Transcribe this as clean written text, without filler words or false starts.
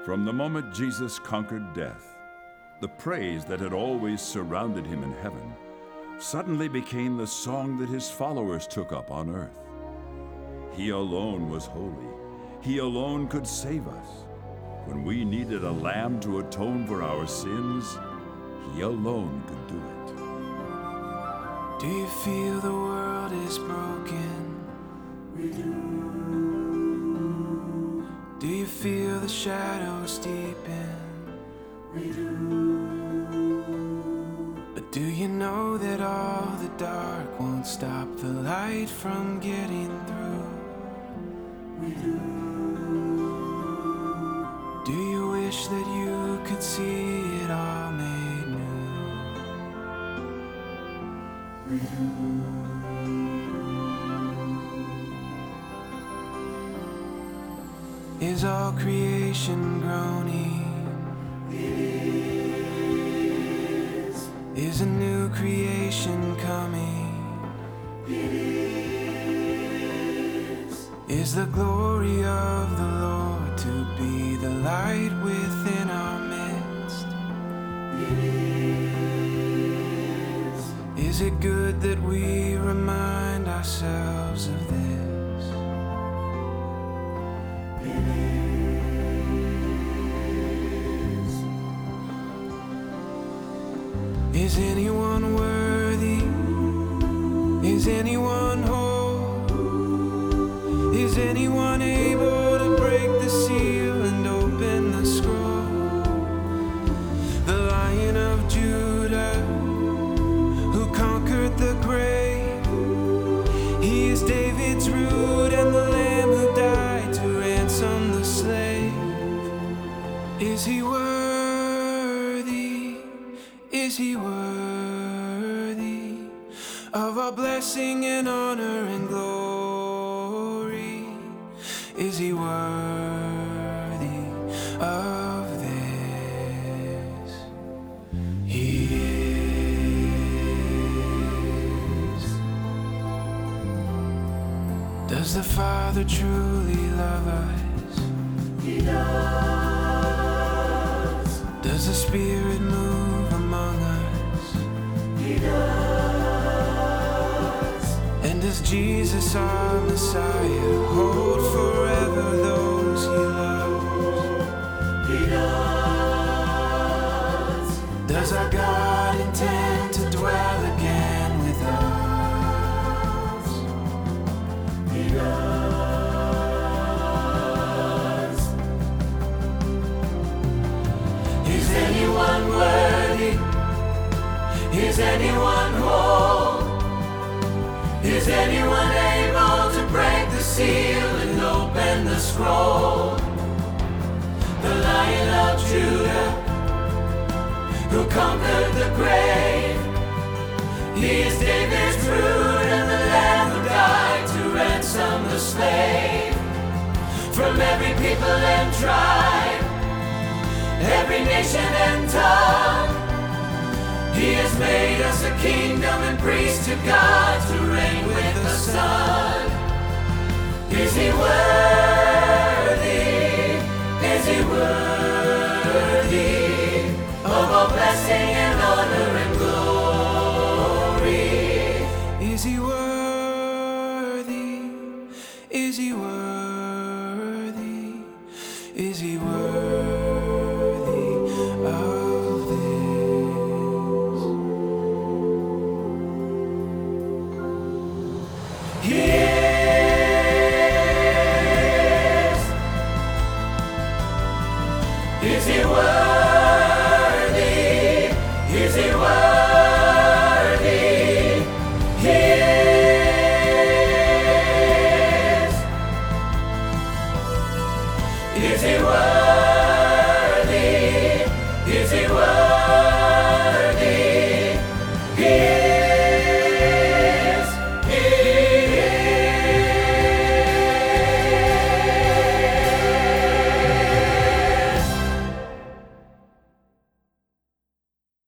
From the moment Jesus conquered death, the praise that had always surrounded him in heaven suddenly became the song that his followers took up on earth. He alone was holy. He alone could save us. When we needed a lamb to atone for our sins, he alone could do it. Do you feel the world is broken? We do. Do you feel the shadows deepen? We do. But do you know that all the dark won't stop the light from getting through? We do. Do you wish that you could see it all made new? We do. Is all creation groaning? It is. Is a new creation coming? It is. Is the glory of the Lord to be the light within our midst? It is. Is it good that we remind ourselves of this? It is. Is anyone worthy? Is anyone whole? Is anyone able to break the seal and open the scroll? The Lion of Judah, who conquered the grave, he is David's root and the Lamb who died to ransom the slave. Is he worthy? Is he worthy of our blessing and honor and glory? Is he worthy of this? He is. Does the Father truly love us? He does. Does the Spirit move among us? He does. And does Jesus, our Messiah, hold forever those he loves? He does. Does our God intend to dwell again with us? He does. Is anyone worthy? Is anyone whole? Is anyone able to break the seal and open the scroll? The Lion of Judah, who conquered the grave, he is David's root and the Lamb who died to ransom the slave. From every people and tribe, every nation and tongue, he has made us a kingdom and priests to God to reign with the Son. Is he worthy? Is he worthy of all blessing and honor and glory? Is he worthy? Is he worthy? Is he worthy?